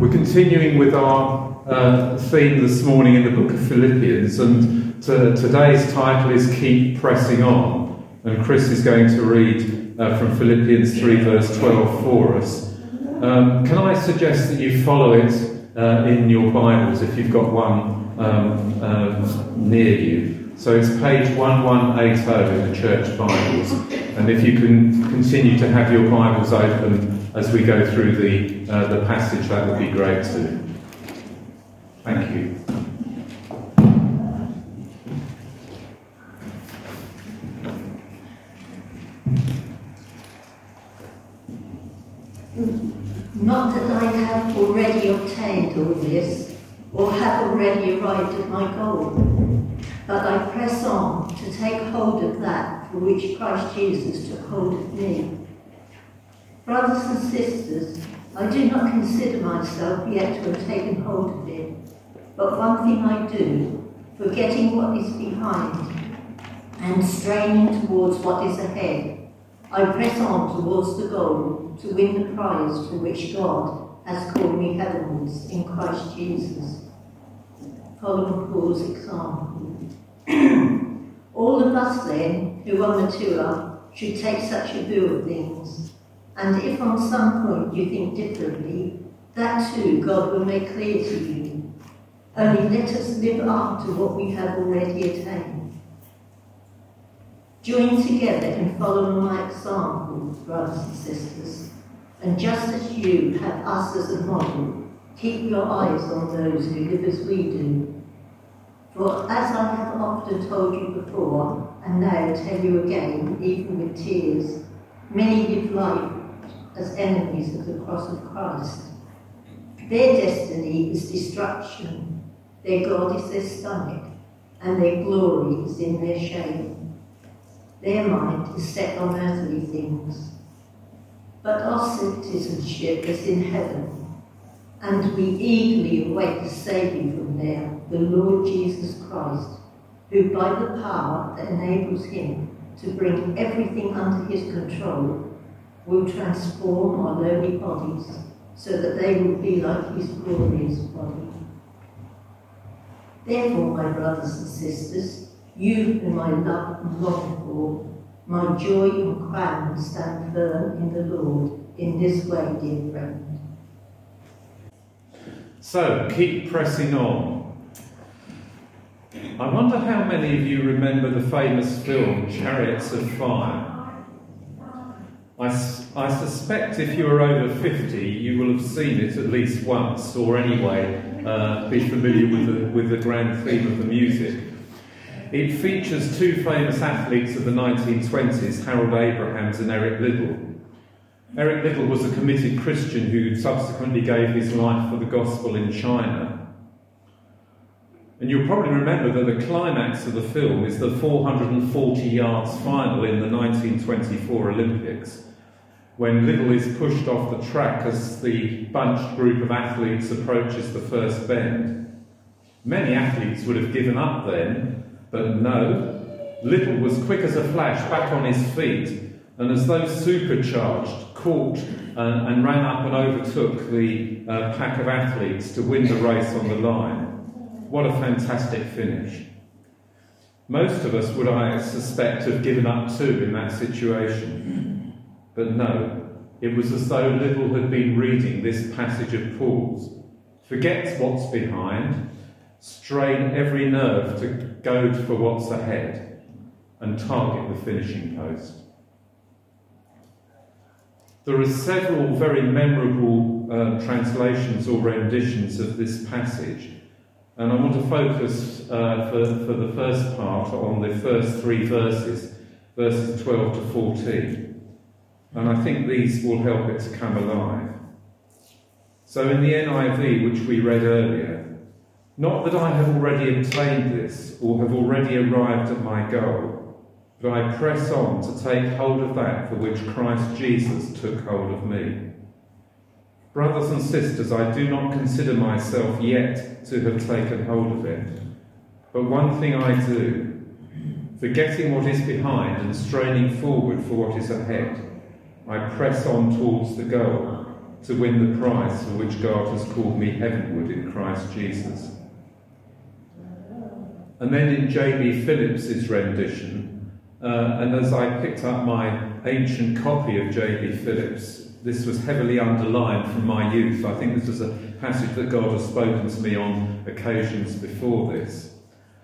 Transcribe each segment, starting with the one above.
We're continuing with our theme this morning in the book of Philippians, and today's title is Keep Pressing On, and Chris is going to read from Philippians 3 verse 12 for us. Can I suggest that you follow it in your Bibles if you've got one near you? So it's page 1180 in the church Bibles, and if you can continue to have your Bibles open as we go through the passage, that would be great too. Thank you. Not that I have already obtained all this, or have already arrived at my goal, but I press on to take hold of that for which Christ Jesus took hold of me. Brothers and sisters, I do not consider myself yet to have taken hold of it, but one thing I do, forgetting what is behind and straining towards what is ahead, I press on towards the goal to win the prize for which God has called me heavenwards in Christ Jesus. Following Paul's example. All of us then, who are mature, should take such a view of things. And if on some point you think differently, that too God will make clear to you. Only let us live up to what we have already attained. Join together in following my example, brothers and sisters, and just as you have us as a model, keep your eyes on those who live as we do. For as I have often told you before, and now tell you again, even with tears, many live life as enemies of the cross of Christ. Their destiny is destruction, their God is their stomach, and their glory is in their shame. Their mind is set on earthly things. But our citizenship is in heaven, and we eagerly await the Saviour from there, the Lord Jesus Christ, who by the power that enables him to bring everything under his control will transform our lowly bodies so that they will be like his glorious body. Therefore, my brothers and sisters, you whom I love and long for, my joy and crown, stand firm in the Lord in this way, dear friend. So, keep pressing on. I wonder how many of you remember the famous film Chariots of Fire. I suspect if you are over 50, you will have seen it at least once, or anyway, be familiar with the grand theme of the music. It features two famous athletes of the 1920s, Harold Abrahams and Eric Liddell. Eric Liddell was a committed Christian who subsequently gave his life for the gospel in China. And you'll probably remember that the climax of the film is the 440 yards final in the 1924 Olympics, when Liddell is pushed off the track as the bunched group of athletes approaches the first bend. Many athletes would have given up then, but no, Liddell was quick as a flash back on his feet, and as though supercharged, caught and ran up and overtook the pack of athletes to win the race on the line. What a fantastic finish. Most of us would, I suspect, have given up too in that situation. But no, it was as though Liddell had been reading this passage of Paul's. Forget what's behind, strain every nerve to go for what's ahead, and target the finishing post. There are several very memorable translations or renditions of this passage, and I want to focus for the first part on the first three verses 12 to 14. And I think these will help it to come alive. So in the NIV, which we read earlier, not that I have already obtained this or have already arrived at my goal, but I press on to take hold of that for which Christ Jesus took hold of me. Brothers and sisters, I do not consider myself yet to have taken hold of it, but one thing I do, forgetting what is behind and straining forward for what is ahead, I press on towards the goal to win the prize for which God has called me heavenward in Christ Jesus. And then in J.B. Phillips's rendition, and as I picked up my ancient copy of J.B. Phillips, this was heavily underlined from my youth. I think this was a passage that God has spoken to me on occasions before this.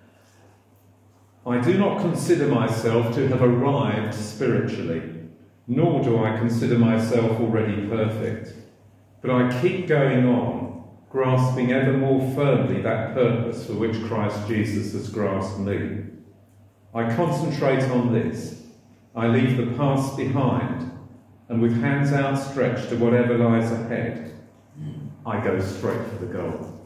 I do not consider myself to have arrived spiritually, nor do I consider myself already perfect, but I keep going on, grasping ever more firmly that purpose for which Christ Jesus has grasped me. I concentrate on this. I leave the past behind, and with hands outstretched to whatever lies ahead, I go straight for the goal.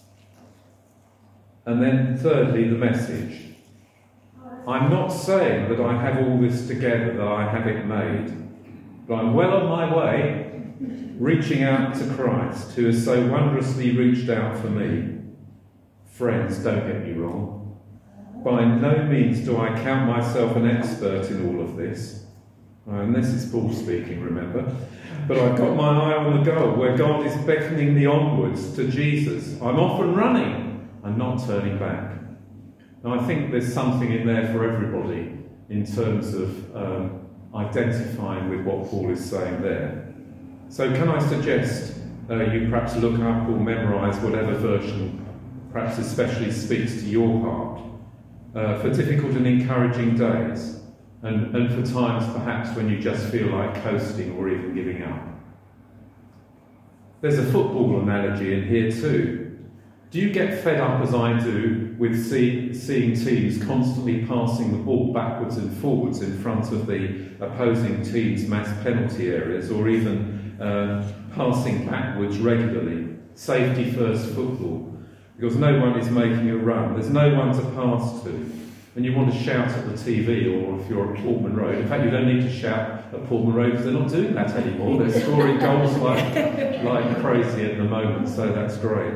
And then thirdly, the message. I'm not saying that I have all this together, that I have it made, but I'm well on my way, reaching out to Christ, who has so wondrously reached out for me. Friends, don't get me wrong. By no means do I count myself an expert in all of this. And this is Paul speaking, remember? But I've got my eye on the goal, where God is beckoning me onwards to Jesus. I'm off and running. I'm not turning back. And I think there's something in there for everybody in terms of identifying with what Paul is saying there. So can I suggest you perhaps look up or memorise whatever version perhaps especially speaks to your heart for difficult and encouraging days and for times perhaps when you just feel like coasting or even giving up. There's a football analogy in here too. Do you get fed up, as I do, with seeing teams constantly passing the ball backwards and forwards in front of the opposing team's mass penalty areas, or even passing backwards regularly? Safety first football. Because no one is making a run. There's no one to pass to. And you want to shout at the TV, or if you're at Portman Road. In fact, you don't need to shout at Portman Road because they're not doing that anymore. They're scoring goals like crazy at the moment, so that's great.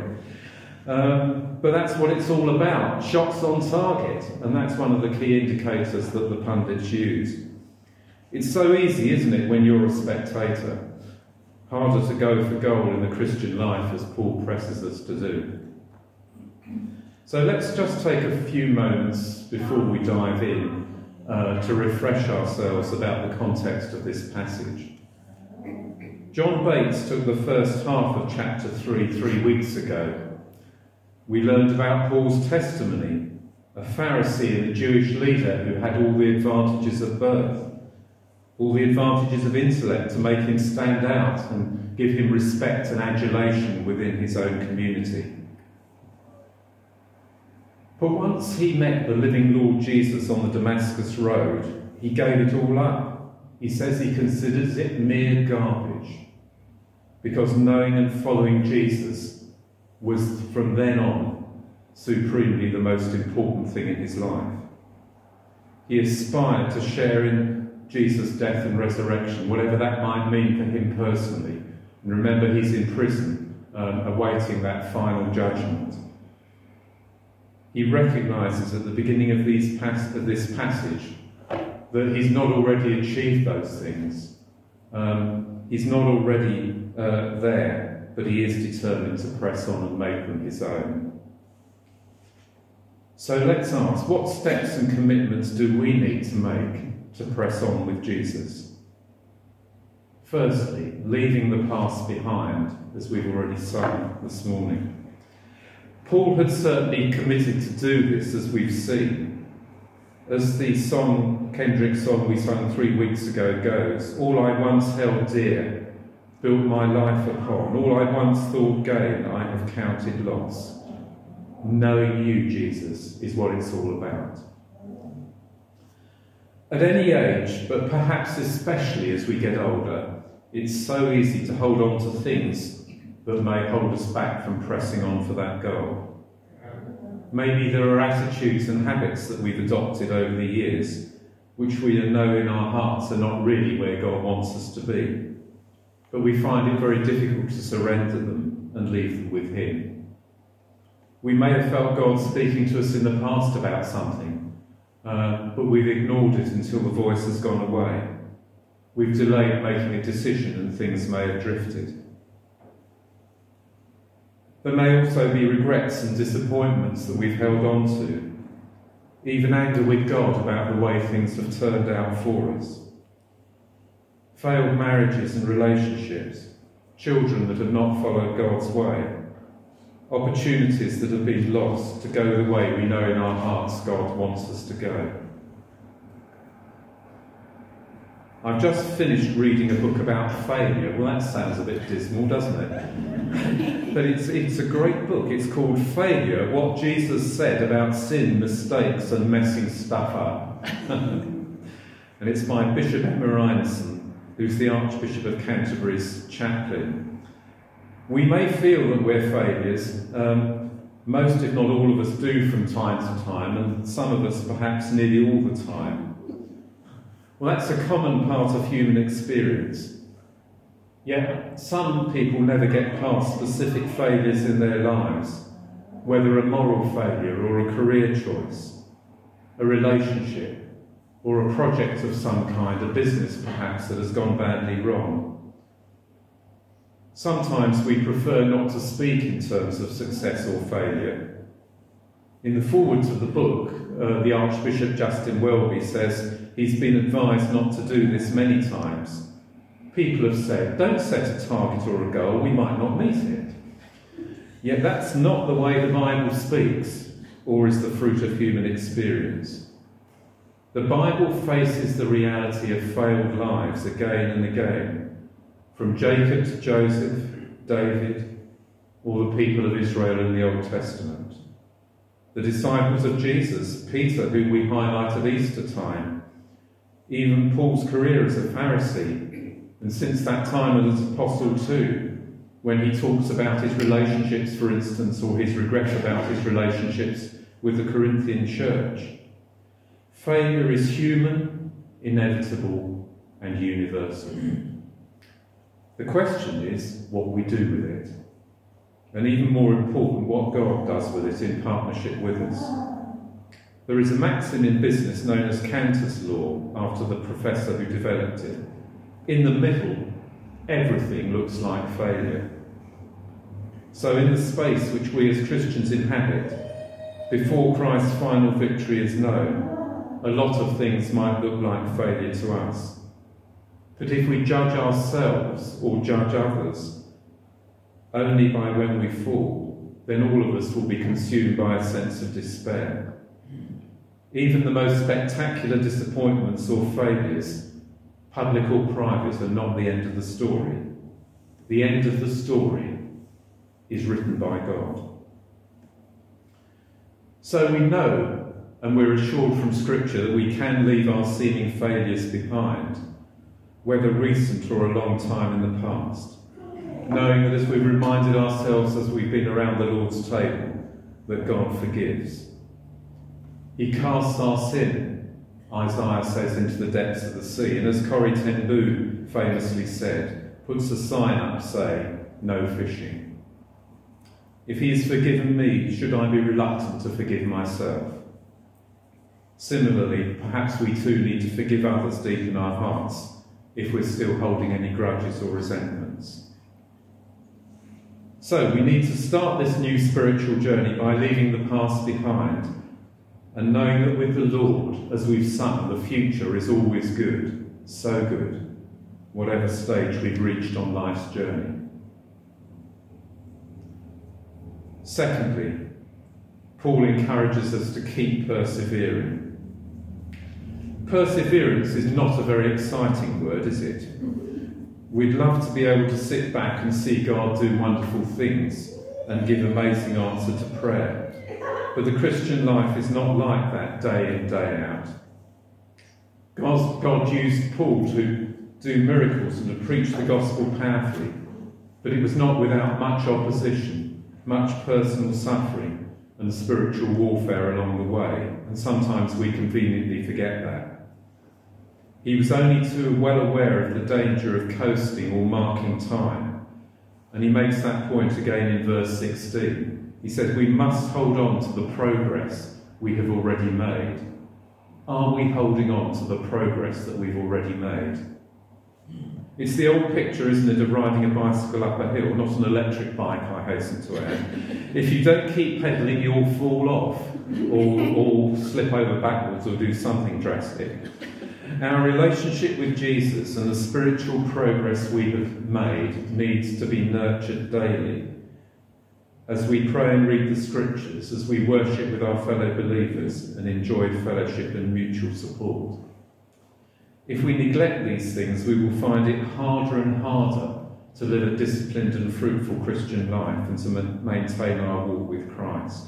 But that's what it's all about, shots on target, and that's one of the key indicators that the pundits use. It's so easy, isn't it, when you're a spectator? Harder to go for goal in the Christian life, as Paul presses us to do. So let's just take a few moments before we dive in to refresh ourselves about the context of this passage. John Bates took the first half of chapter 3 weeks ago. We learned about Paul's testimony, a Pharisee and a Jewish leader who had all the advantages of birth, all the advantages of intellect to make him stand out and give him respect and adulation within his own community. But once he met the living Lord Jesus on the Damascus Road, he gave it all up. He says he considers it mere garbage, because knowing and following Jesus was from then on supremely the most important thing in his life. He aspired to share in Jesus' death and resurrection, whatever that might mean for him personally. And remember, he's in prison, awaiting that final judgment. He recognises at the beginning of this passage that he's not already achieved those things. He's not already there. But he is determined to press on and make them his own. So let's ask, what steps and commitments do we need to make to press on with Jesus? Firstly, leaving the past behind, as we've already sung this morning. Paul had certainly committed to do this, as we've seen. As the song, Kendrick's song we sung 3 weeks ago goes, all I once held dear, built my life upon, all I once thought gain, I have counted loss. Knowing you, Jesus, is what it's all about. At any age, but perhaps especially as we get older, it's so easy to hold on to things that may hold us back from pressing on for that goal. Maybe there are attitudes and habits that we've adopted over the years, which we know in our hearts are not really where God wants us to be. But we find it very difficult to surrender them and leave them with him. We may have felt God speaking to us in the past about something, but we've ignored it until the voice has gone away. We've delayed making a decision and things may have drifted. There may also be regrets and disappointments that we've held on to, even anger with God about the way things have turned out for us. Failed marriages and relationships, children that have not followed God's way, opportunities that have been lost to go the way we know in our hearts God wants us to go. I've just finished reading a book about failure. Well, that sounds a bit dismal, doesn't it? But it's a great book. It's called Failure, What Jesus Said About Sin, Mistakes and Messing Stuff Up. And it's by Bishop Emma Reinson, who's the Archbishop of Canterbury's chaplain. We may feel that we're failures. Most, if not all of us, do from time to time, and some of us perhaps nearly all the time. Well, that's a common part of human experience. Yet some people never get past specific failures in their lives, whether a moral failure or a career choice, a relationship, or a project of some kind, a business perhaps that has gone badly wrong. Sometimes we prefer not to speak in terms of success or failure. In the foreword to the book, the Archbishop Justin Welby says he's been advised not to do this many times. People have said, don't set a target or a goal, we might not meet it. Yet that's not the way the Bible speaks, or is the fruit of human experience. The Bible faces the reality of failed lives again and again, from Jacob to Joseph, David, or the people of Israel in the Old Testament. The disciples of Jesus, Peter, who we highlight at Easter time, even Paul's career as a Pharisee, and since that time as apostle too, when he talks about his relationships, for instance, or his regret about his relationships with the Corinthian church. Failure is human, inevitable, and universal. The question is what we do with it. And even more important, what God does with it in partnership with us. There is a maxim in business known as Cantor's Law, after the professor who developed it. In the middle, everything looks like failure. So in the space which we as Christians inhabit, before Christ's final victory is known, a lot of things might look like failure to us. But if we judge ourselves or judge others only by when we fall, then all of us will be consumed by a sense of despair. Even the most spectacular disappointments or failures, public or private, are not the end of the story. The end of the story is written by God. So we know, and we're assured from Scripture, that we can leave our seeming failures behind, whether recent or a long time in the past, knowing that as we've reminded ourselves as we've been around the Lord's table, that God forgives. He casts our sin, Isaiah says, into the depths of the sea, and as Corrie ten Boom famously said, puts a sign up saying, no fishing. If he has forgiven me, should I be reluctant to forgive myself? Similarly, perhaps we too need to forgive others deep in our hearts if we're still holding any grudges or resentments. So we need to start this new spiritual journey by leaving the past behind and knowing that with the Lord, as we've sung, the future is always good, so good, whatever stage we've reached on life's journey. Secondly, Paul encourages us to keep persevering. Perseverance is not a very exciting word, is it? We'd love to be able to sit back and see God do wonderful things and give amazing answer to prayer. But the Christian life is not like that day in, day out. God used Paul to do miracles and to preach the gospel powerfully, but it was not without much opposition, much personal suffering and spiritual warfare along the way, and sometimes we conveniently forget that. He was only too well aware of the danger of coasting or marking time. And he makes that point again in verse 16. He says, we must hold on to the progress we have already made. Are we holding on to the progress that we've already made? It's the old picture, isn't it, of riding a bicycle up a hill, not an electric bike, I hasten to add. If you don't keep pedalling, you'll fall off, or slip over backwards, or do something drastic. Our relationship with Jesus and the spiritual progress we have made needs to be nurtured daily. As we pray and read the scriptures, as we worship with our fellow believers and enjoy fellowship and mutual support. If we neglect these things, we will find it harder and harder to live a disciplined and fruitful Christian life and to maintain our walk with Christ.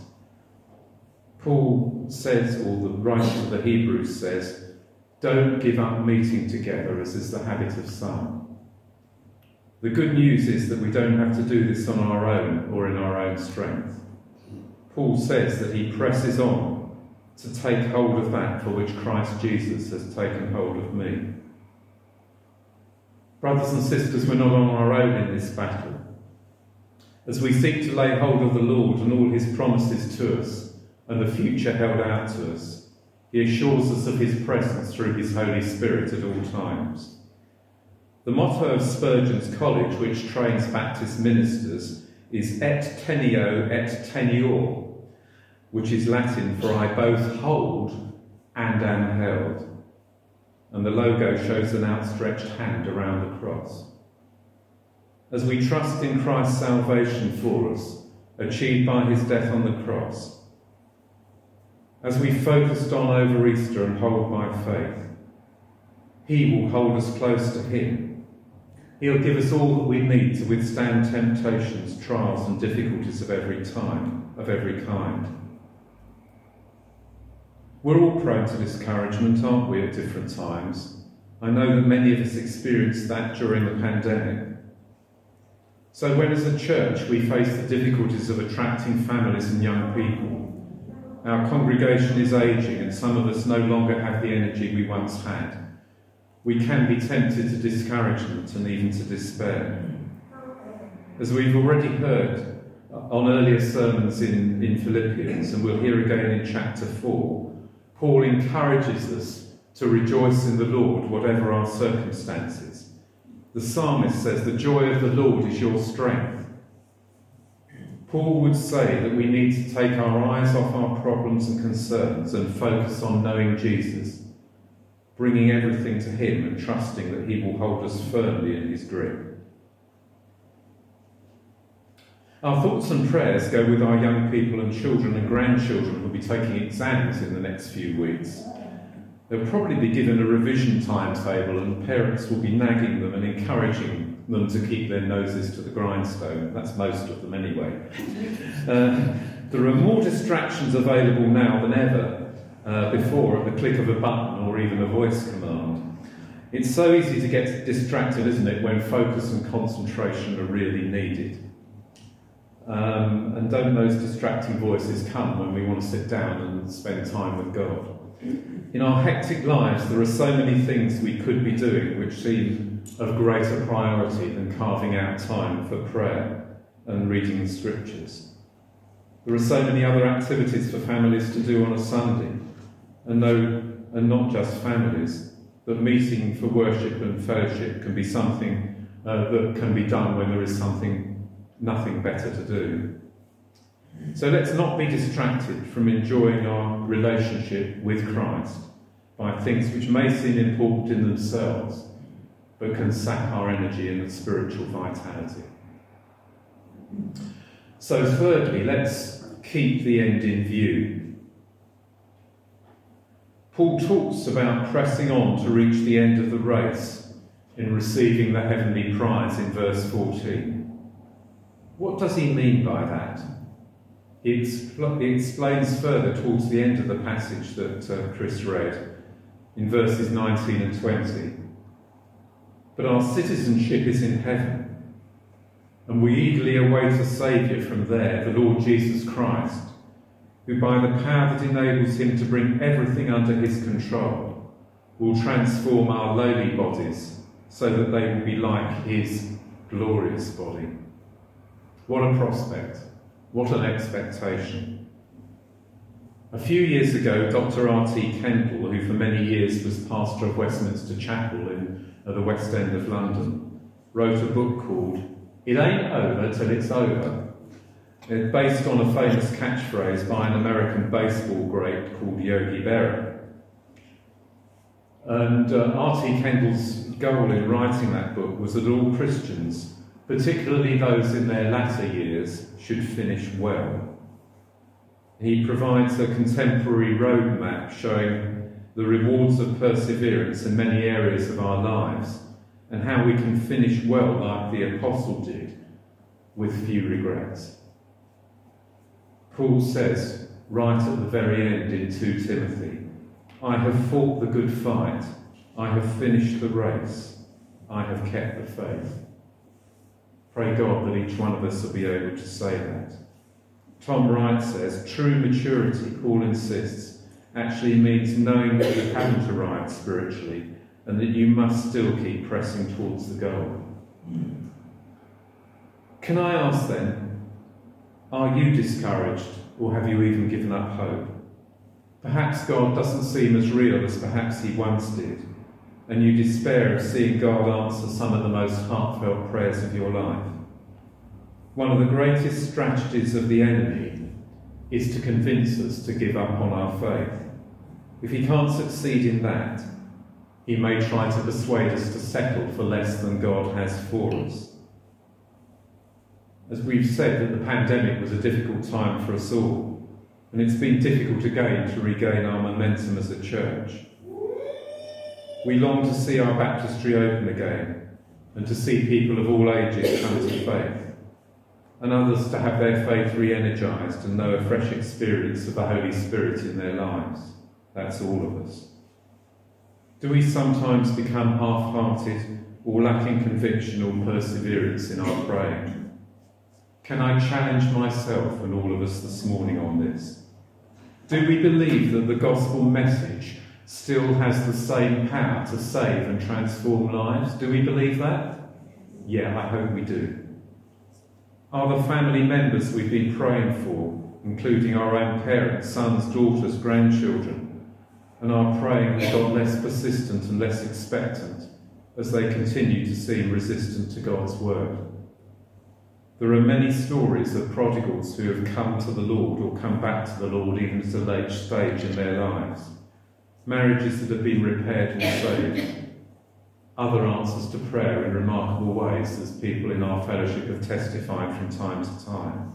Paul says, or the writer of the Hebrews says, don't give up meeting together as is the habit of some. The good news is that we don't have to do this on our own or in our own strength. Paul says that he presses on to take hold of that for which Christ Jesus has taken hold of me. Brothers and sisters, we're not on our own in this battle. As we seek to lay hold of the Lord and all his promises to us and the future held out to us, he assures us of his presence through his Holy Spirit at all times. The motto of Spurgeon's College, which trains Baptist ministers, is et teneo et tenior, which is Latin for I both hold and am held. And the logo shows an outstretched hand around the cross. As we trust in Christ's salvation for us, achieved by his death on the cross, as we focused on over Easter and hold by faith, he will hold us close to him. He'll give us all that we need to withstand temptations, trials and difficulties of every kind. We're all prone to discouragement, aren't we, at different times? I know that many of us experienced that during the pandemic. So when as a church we face the difficulties of attracting families and young people, our congregation is ageing and some of us no longer have the energy we once had, we can be tempted to discouragement and even to despair. As we've already heard on earlier sermons in Philippians, and we'll hear again in chapter 4, Paul encourages us to rejoice in the Lord, whatever our circumstances. The psalmist says, the joy of the Lord is your strength. Paul would say that we need to take our eyes off our problems and concerns and focus on knowing Jesus, bringing everything to him and trusting that he will hold us firmly in his grip. Our thoughts and prayers go with our young people and children and grandchildren who will be taking exams in the next few weeks. They'll probably be given a revision timetable and parents will be nagging them and encouraging them to keep their noses to the grindstone. That's most of them anyway. There are more distractions available now than ever before at the click of a button or even a voice command. It's so easy to get distracted, isn't it, when focus and concentration are really needed. And don't those distracting voices come when we want to sit down and spend time with God? In our hectic lives, there are so many things we could be doing which seem of greater priority than carving out time for prayer and reading the scriptures. There are so many other activities for families to do on a Sunday, and not just families, but meeting for worship and fellowship can be something that can be done when there is nothing better to do. So let's not be distracted from enjoying our relationship with Christ by things which may seem important in themselves, but can sap our energy and spiritual vitality. So thirdly, let's keep the end in view. Paul talks about pressing on to reach the end of the race in receiving the heavenly prize in verse 14. What does he mean by that? He explains further towards the end of the passage that Chris read, in verses 19 and 20. But our citizenship is in heaven, and we eagerly await a Saviour from there, the Lord Jesus Christ, who by the power that enables him to bring everything under his control, will transform our lowly bodies so that they will be like his glorious body. What a prospect. What an expectation. A few years ago, Dr. R.T. Kendall, who for many years was pastor of Westminster Chapel in at the West End of London, wrote a book called It Ain't Over Till It's Over. It's based on a famous catchphrase by an American baseball great called Yogi Berra. And R.T. Kendall's goal in writing that book was that all Christians, particularly those in their latter years, should finish well. He provides a contemporary roadmap showing the rewards of perseverance in many areas of our lives and how we can finish well like the Apostle did, with few regrets. Paul says, right at the very end in 2 Timothy, I have fought the good fight, I have finished the race, I have kept the faith. Pray God that each one of us will be able to say that. Tom Wright says, true maturity, Paul insists, actually means knowing that you haven't arrived spiritually and that you must still keep pressing towards the goal. Can I ask then, are you discouraged or have you even given up hope? Perhaps God doesn't seem as real as perhaps he once did, and you despair of seeing God answer some of the most heartfelt prayers of your life. One of the greatest strategies of the enemy is to convince us to give up on our faith. If he can't succeed in that, he may try to persuade us to settle for less than God has for us. As we've said, that the pandemic was a difficult time for us all, and it's been difficult again to regain our momentum as a church. We long to see our baptistry open again, and to see people of all ages come to faith, and others to have their faith re-energised and know a fresh experience of the Holy Spirit in their lives. That's all of us. Do we sometimes become half-hearted or lacking conviction or perseverance in our praying? Can I challenge myself and all of us this morning on this? Do we believe that the gospel message still has the same power to save and transform lives? Do we believe that? Yeah, I hope we do. Are the family members we've been praying for, including our own parents, sons, daughters, grandchildren, and our praying has got less persistent and less expectant as they continue to seem resistant to God's word? There are many stories of prodigals who have come to the Lord or come back to the Lord even at a late stage in their lives. Marriages that have been repaired and saved. Other answers to prayer in remarkable ways, as people in our fellowship have testified from time to time.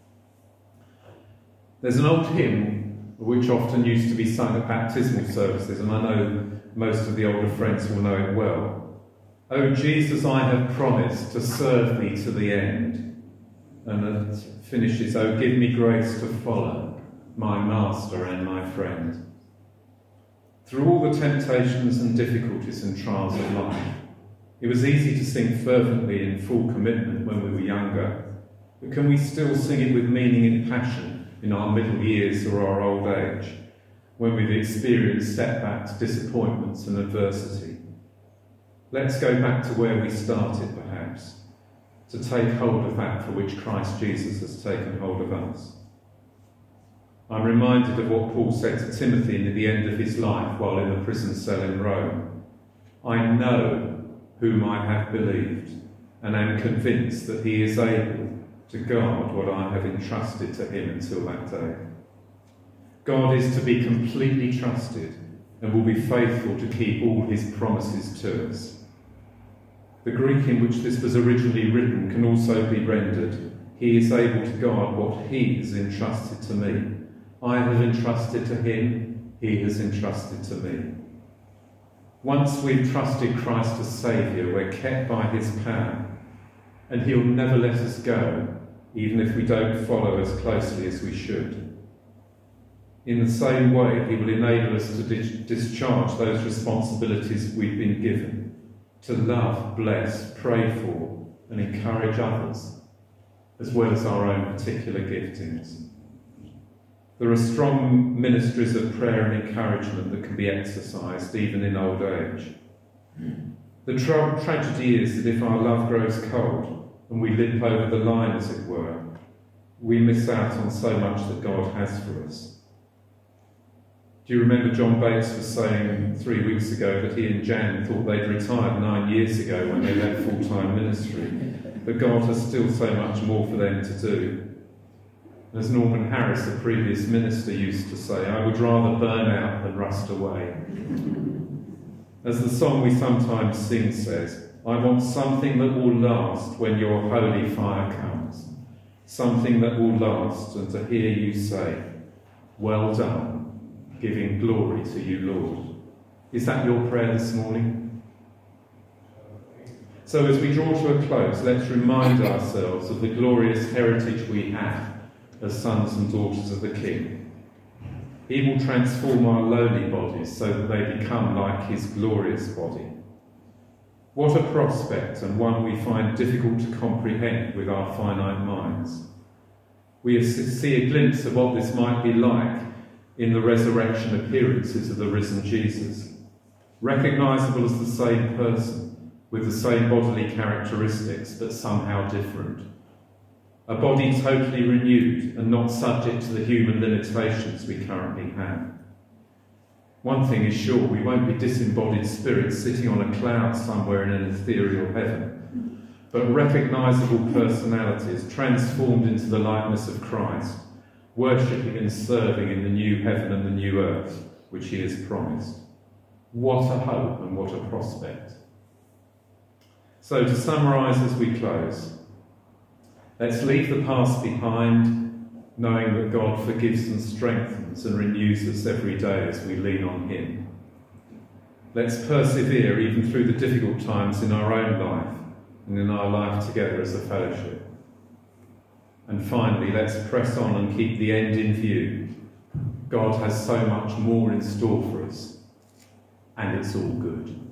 There's an old hymn which often used to be sung at baptismal services, and I know most of the older friends will know it well. "O Jesus, I have promised to serve thee to the end." And it finishes, "O give me grace to follow my master and my friend." Through all the temptations and difficulties and trials of life, it was easy to sing fervently in full commitment when we were younger, but can we still sing it with meaning and passion in our middle years or our old age, when we've experienced setbacks, disappointments and adversity? Let's go back to where we started, perhaps, to take hold of that for which Christ Jesus has taken hold of us. I'm reminded of what Paul said to Timothy near the end of his life while in the prison cell in Rome. "I know whom I have believed, and am convinced that he is able to guard what I have entrusted to him until that day." God is to be completely trusted and will be faithful to keep all his promises to us. The Greek in which this was originally written can also be rendered, "He is able to guard what he has entrusted to me. I have entrusted to him, he has entrusted to me." Once we've trusted Christ as Saviour, we're kept by his power, and he'll never let us go, even if we don't follow as closely as we should. In the same way, he will enable us to discharge those responsibilities we've been given, to love, bless, pray for, and encourage others, as well as our own particular giftings. There are strong ministries of prayer and encouragement that can be exercised even in old age. The tragedy is that if our love grows cold and we limp over the line, as it were, we miss out on so much that God has for us. Do you remember John Bates was saying 3 weeks ago that he and Jan thought they'd retired 9 years ago when they left full-time ministry, but God has still so much more for them to do. As Norman Harris, the previous minister, used to say, I would rather burn out than rust away. As the song we sometimes sing says, I want something that will last when your holy fire comes, something that will last, and to hear you say, well done, giving glory to you, Lord. Is that your prayer this morning? So as we draw to a close, let's remind ourselves of the glorious heritage we have as sons and daughters of the King. He will transform our lowly bodies so that they become like his glorious body. What a prospect, and one we find difficult to comprehend with our finite minds. We see a glimpse of what this might be like in the resurrection appearances of the risen Jesus, recognisable as the same person, with the same bodily characteristics, but somehow different. A body totally renewed and not subject to the human limitations we currently have. One thing is sure, we won't be disembodied spirits sitting on a cloud somewhere in an ethereal heaven, but recognisable personalities transformed into the likeness of Christ, worshipping and serving in the new heaven and the new earth which he has promised. What a hope and what a prospect. So to summarise as we close, let's leave the past behind, knowing that God forgives and strengthens and renews us every day as we lean on him. Let's persevere even through the difficult times in our own life and in our life together as a fellowship. And finally, let's press on and keep the end in view. God has so much more in store for us, and it's all good.